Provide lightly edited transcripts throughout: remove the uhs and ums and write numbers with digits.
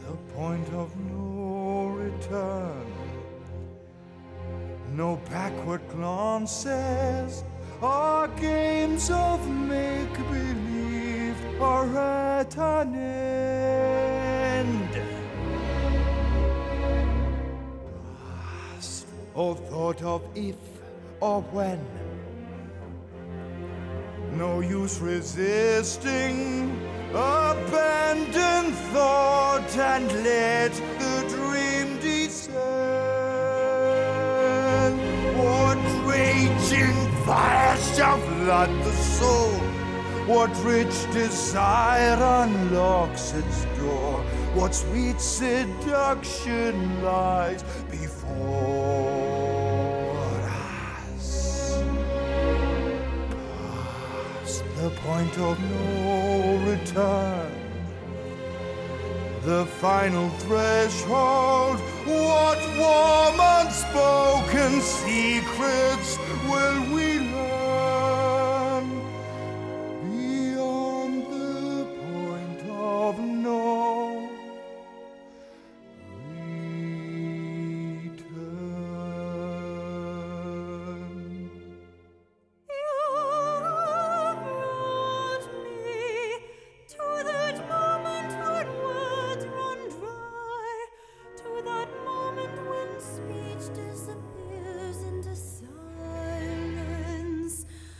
the point of no return. No backward glances or games of make-believe are at an end. Past, or thought of if or when. No use resisting, abandon thought and let the dream descend. What raging fire shall flood the soul? What rich desire unlocks its door? What sweet seduction lies before us? Past the point of no return, the final threshold. What warm unspoken secrets will we learn beyond the point of no return? You have brought me to that moment when words run dry, to that moment when speech disappears into silence.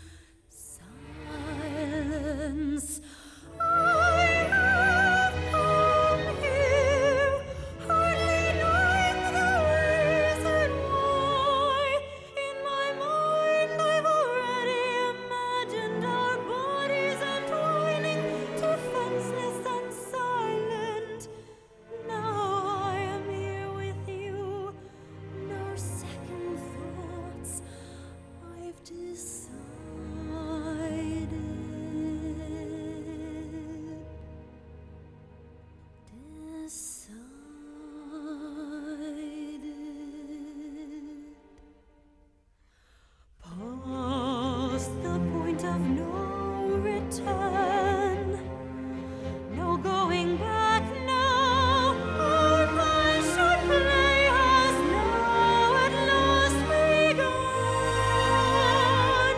Silence. I have come here, hardly knowing the reason why. In my mind, I've already imagined our bodies entwining, defenseless and silent. Now I am here with you, no second thoughts. I've decided. Past the point of no return, no going back now. Our passion play has now at last begun.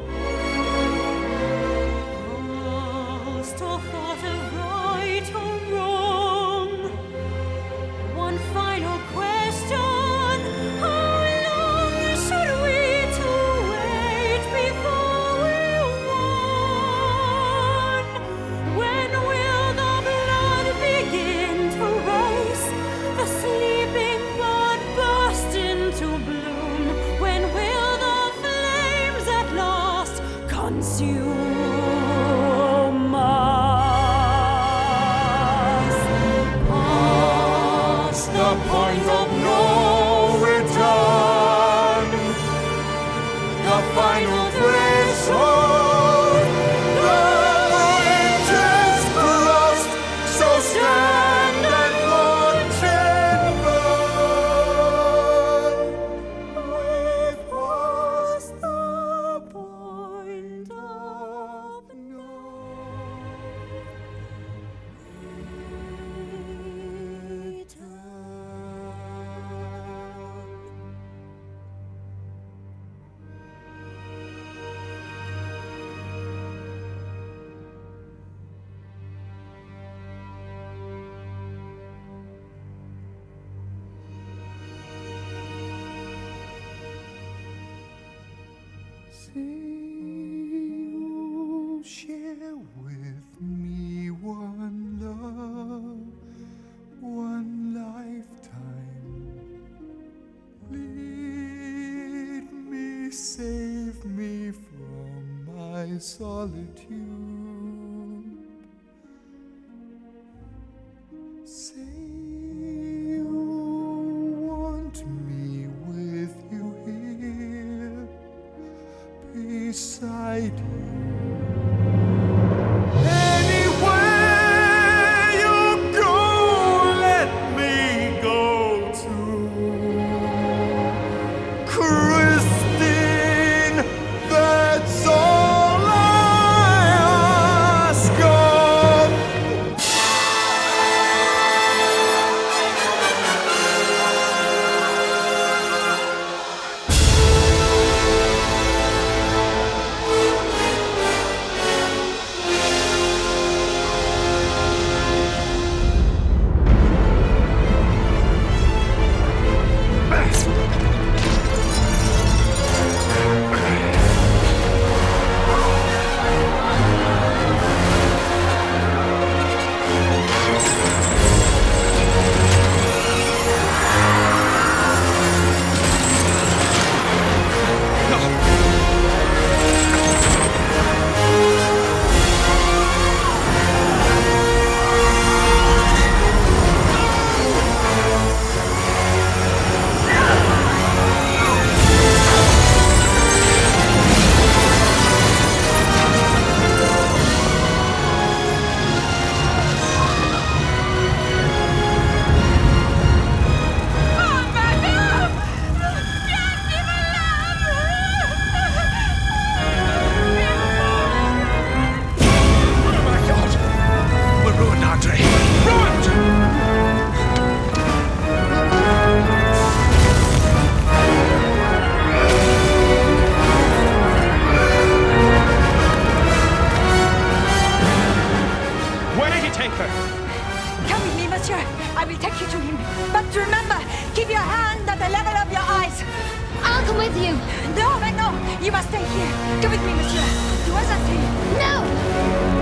Past all thought of right or wrong. One final question: how long should we two wait before we won? When will the blood begin to race? The sleeping bud burst into bloom. When will the flames at last consume us? Past the point of no return, the final threshold, the bridge is crossed, so stand and watch it burn. We've passed the point of no you share with me one love, one lifetime. Lead me, save me from my solitude. Say you want me with you here, beside you. Anywhere you go, let me go too. Christine, that's all I come with you. No, mais non. You must stay here. Come with me, monsieur. Tu as assez. No!